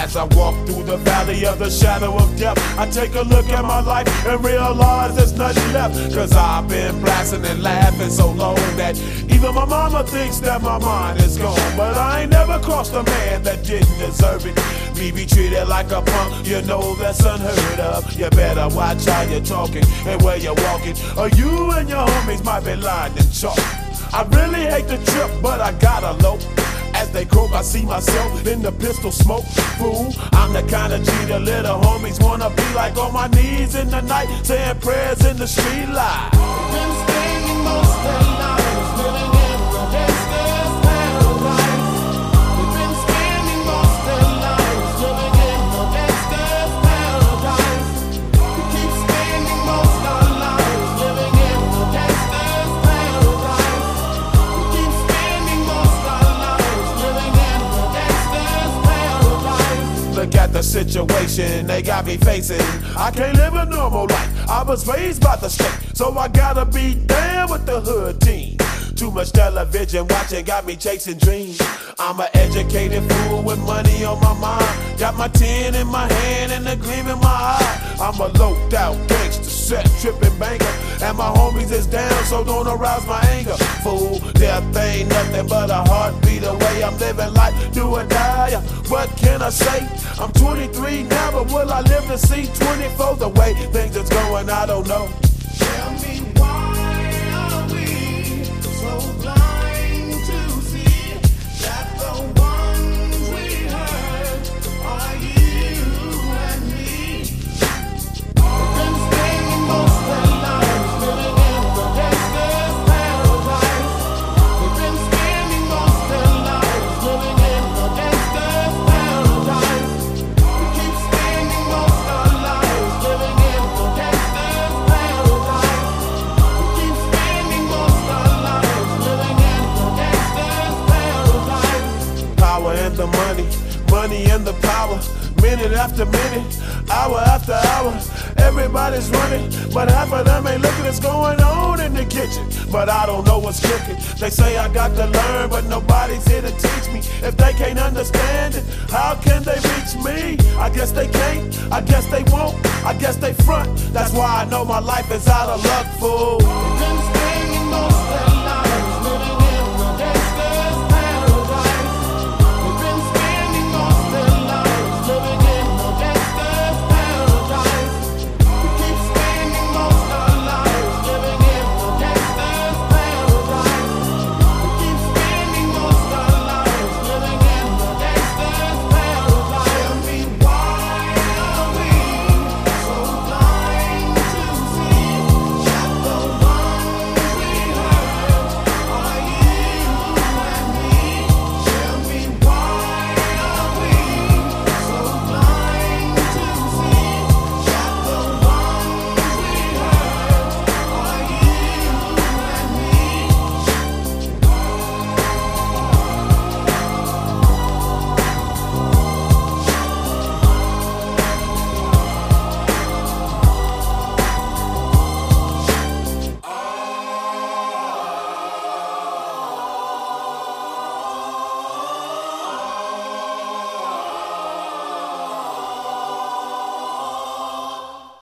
As I walk through the valley of the shadow of death, I take a look at my life and realize there's nothing left. Cause I've been blasting and laughing so long that even my mama thinks that my mind is gone. But I ain't never crossed a man that didn't deserve it. Me be treated like a punk, you know that's unheard of. You better watch how you're talking and where you're walking, or you and your homies might be lined in chalk. I really hate the trip, but I gotta low. As they croak, I see myself in the pistol smoke. Fool, I'm the kind of G the little homies wanna be like, on my knees in the night, saying prayers in the street light. Been spending most of their lives living in the gangster's paradise. They've been spending most of their lives living in the gangster's paradise. We keep spending most of our lives living in the gangster's paradise. We keep spending most of our lives living in the gangster's paradise. Look at the situation they got me facing. I can't live a normal life. I was raised by the state, so I gotta be down with the hood team. Too much television watching got me chasing dreams. I'm an educated fool with money on my mind. Got my tin in my hand and a gleam in my eye. I'm a loped out gangster, set tripping banker, and my homies is down, so don't arouse my anger. Fool, death ain't nothing but a heartbeat away. I'm living life, do or die. What can I say? I'm 23 now, but will I live to see 24? The way things is going, I don't know. Tell me, why are we so blind to see that the ones we hurt are you and me? They've been spending most of their lives living in the gangster's paradise. They've been spending most of their lives living in the gangster's paradise. We keep spending most of our lives living in the gangster's paradise. We keep spending most of our lives living in the gangster's paradise. Power and the money, money and the power. Minute after minute, hour after hour, everybody's running, but half of them ain't looking what's going on in the kitchen. But I don't know what's cooking. They say I got to learn, but nobody's here to teach me. If they can't understand it, how can they reach me? I guess they can't, I guess they won't, I guess they front. That's why I know my life is out of luck, fool. Been spending most of